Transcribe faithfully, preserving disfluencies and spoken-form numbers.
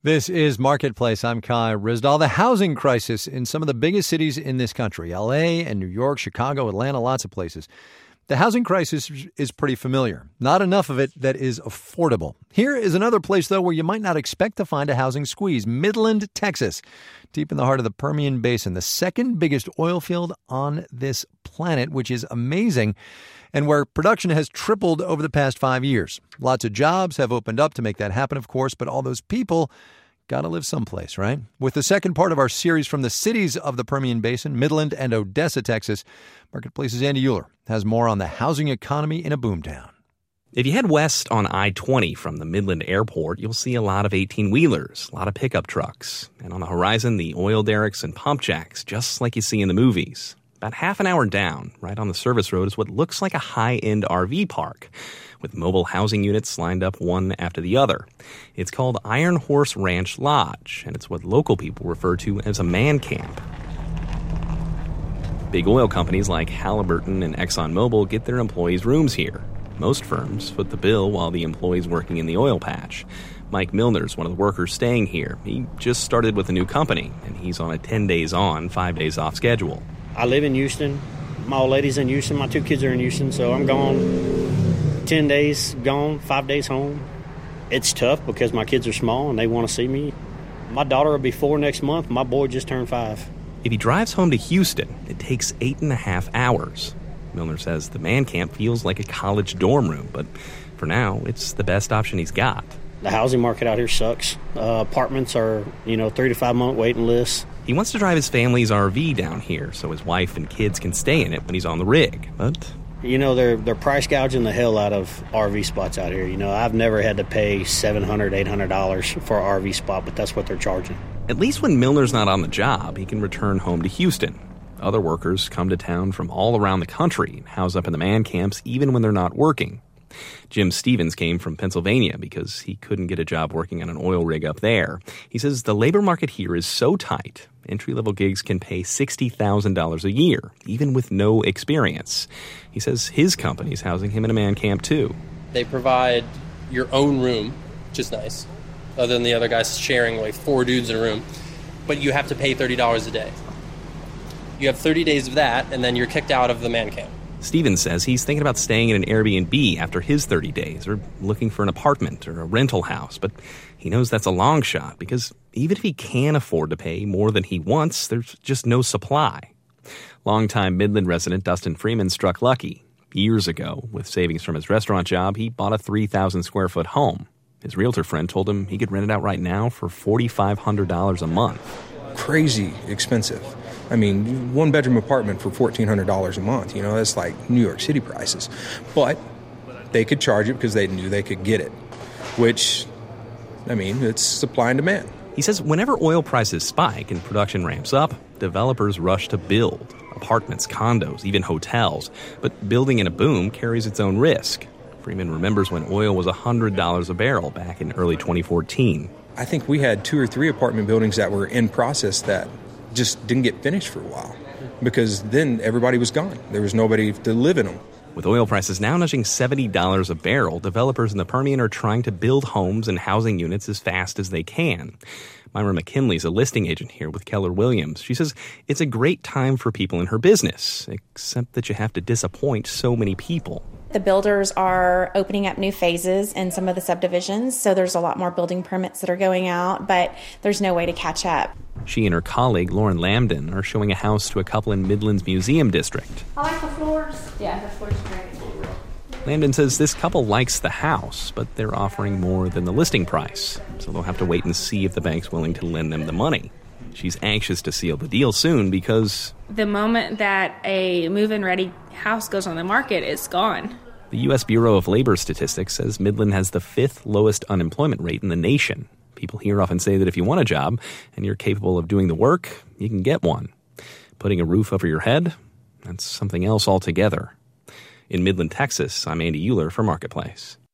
This is Marketplace. I'm Kai Ryssdal. The housing crisis in some of the biggest cities in this country, L A and New York, Chicago, Atlanta, lots of places. The housing crisis is pretty familiar. Not enough of it that is affordable. Here is another place, though, where you might not expect to find a housing squeeze. Midland, Texas, deep in the heart of the Permian Basin, the second biggest oil field on this planet, which is amazing, and where production has tripled over the past five years. Lots of jobs have opened up to make that happen, of course, but all those people got to live someplace, right? With the second part of our series from the cities of the Permian Basin, Midland and Odessa, Texas, Marketplace's Andy Uhler has more on the housing economy in a boomtown. If you head west on I twenty from the Midland Airport, you'll see a lot of eighteen-wheelers, a lot of pickup trucks, and on the horizon, the oil derricks and pump jacks, just like you see in the movies. About half an hour down, right on the service road, is what looks like a high-end R V park, with mobile housing units lined up one after the other. It's called Iron Horse Ranch Lodge, and it's what local people refer to as a man camp. Big oil companies like Halliburton and ExxonMobil get their employees rooms here. Most firms foot the bill while the employee's working in the oil patch. Mike Milner's one of the workers staying here. He just started with a new company, and he's on a ten days on, five days off schedule. I live in Houston. My old lady's in Houston. My two kids are in Houston, so I'm gone ten days, gone, five days home. It's tough because my kids are small and they want to see me. My daughter will be four next month. My boy just turned five. If he drives home to Houston, it takes eight and a half hours. Milner says the man camp feels like a college dorm room, but for now, it's the best option he's got. The housing market out here sucks. Uh, apartments are, you know, three to five month waiting lists. He wants to drive his family's R V down here so his wife and kids can stay in it when he's on the rig, but... You know, they're they're price gouging the hell out of R V spots out here. You know, I've never had to pay seven hundred dollars, eight hundred dollars for an R V spot, but that's what they're charging. At least when Milner's not on the job, he can return home to Houston. Other workers come to town from all around the country and house up in the man camps even when they're not working. Jim Stevens came from Pennsylvania because he couldn't get a job working on an oil rig up there. He says the labor market here is so tight, entry-level gigs can pay sixty thousand dollars a year, even with no experience. He says his company's housing him in a man camp, too. They provide your own room, which is nice, other than the other guys sharing like four dudes in a room. But you have to pay thirty dollars a day. You have thirty days of that, and then you're kicked out of the man camp. Stevens says he's thinking about staying in an Airbnb after his thirty days, or looking for an apartment or a rental house, but he knows that's a long shot because even if he can afford to pay more than he wants, there's just no supply. Longtime Midland resident Dustin Freeman struck lucky. Years ago, with savings from his restaurant job, he bought a three thousand square foot home. His realtor friend told him he could rent it out right now for four thousand five hundred dollars a month. Crazy expensive. I mean, one bedroom apartment for fourteen hundred dollars a month, you know, that's like New York City prices. But they could charge it because they knew they could get it, which, I mean, it's supply and demand. He says whenever oil prices spike and production ramps up, developers rush to build apartments, condos, even hotels. But building in a boom carries its own risk. Freeman remembers when oil was one hundred dollars a barrel back in early twenty fourteen. I think we had two or three apartment buildings that were in process that just didn't get finished for a while because then everybody was gone. There was nobody to live in them. With oil prices now nudging seventy dollars a barrel, developers in the Permian are trying to build homes and housing units as fast as they can. Myra McKinley's a listing agent here with Keller Williams. She says it's a great time for people in her business, except that you have to disappoint so many people. The builders are opening up new phases in some of the subdivisions, so there's a lot more building permits that are going out, but there's no way to catch up. She and her colleague, Lauren Lambden, are showing a house to a couple in Midland's Museum District. I like the floors. Yeah, the floors are great. Lambden says this couple likes the house, but they're offering more than the listing price, so they'll have to wait and see if the bank's willing to lend them the money. She's anxious to seal the deal soon because the moment that a move-in ready house goes on the market, it's gone. The U S Bureau of Labor Statistics says Midland has the fifth lowest unemployment rate in the nation. People here often say that if you want a job and you're capable of doing the work, you can get one. Putting a roof over your head, that's something else altogether. In Midland, Texas, I'm Andy Uhler for Marketplace.